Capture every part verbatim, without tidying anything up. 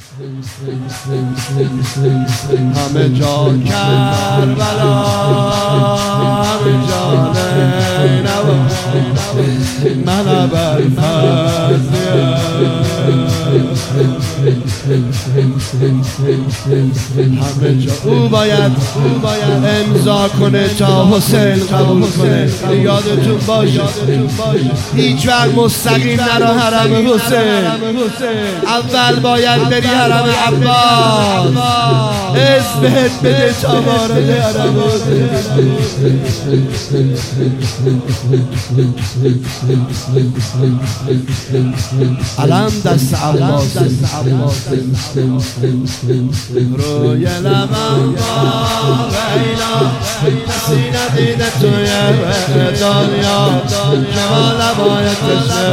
همه جا کربلا، همه جا نینوا، من ابوالفضلیم. همه جا او باید او باید امضا کنه تا حسین قبول کنه. یادتون باشه هیچ وقت مستقیم نرو حرم حسین، اول باید بری حرم عباس، از بهت بده تا وارد حرم حسین. علم دست عباس، روی لبم با غیلا، کسی ندیده توی دنیا که با لبای تشنه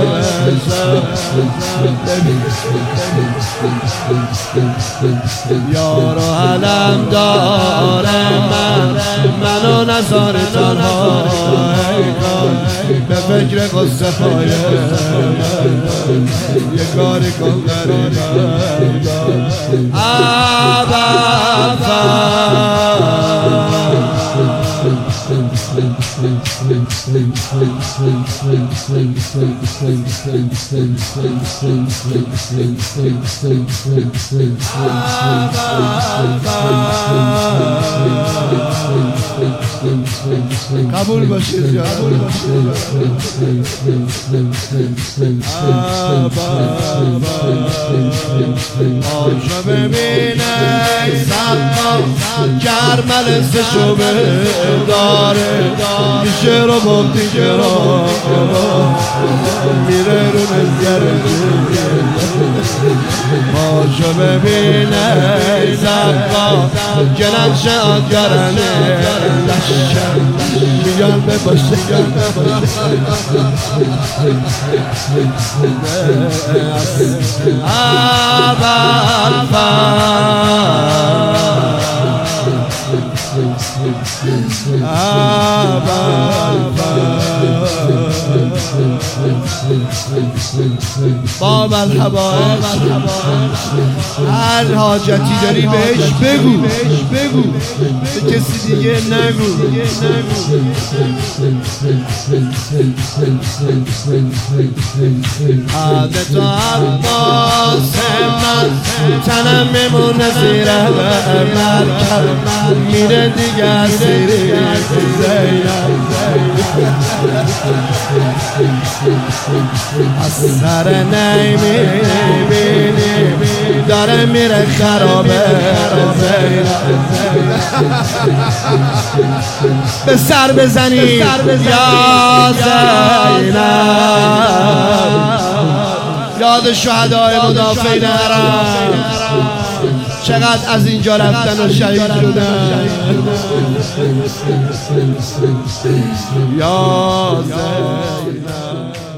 یار و علم داره من، منو نزار تنها به فکر قصه پایه یه کاری کن غریبم قبول باشید یا قبول باشید. آجا ببینه سقا کرمل سشو داره، میشه رو با دیگه را میره رو نزگره. آجا ببینه سقا گلن شاد گرنه دشتر میگن بباشه باب الحبائب، هر حاجتی داری بهش بگو بگو به کسی دیگه نگو. حالت عباس من تنم میمونه زیر مرکب، میره دیگه از سیری زینب از سر نمیبینی داره میره خرابه زینب. به سر بزنی یا زینب، یاد شهدای مدافعین حرم چقدر از اینجا رفتن و شهید شدن. یا زینب